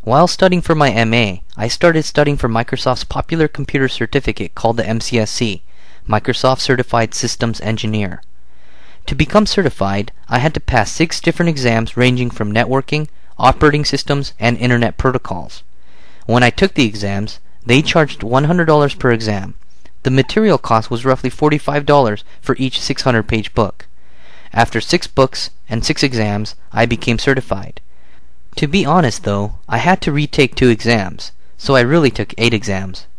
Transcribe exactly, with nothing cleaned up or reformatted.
While studying for my M A, I started studying for Microsoft's popular computer certificate called the M C S C, Microsoft Certified Systems Engineer. To become certified, I had to pass six different exams ranging from networking, operating systems, and internet protocols. When I took the exams, they charged one hundred dollars per exam. The material cost was roughly forty-five dollars for each six hundred page book. After six books and six exams, I became certified. To be honest though, I had to retake two exams, so I really took eight exams.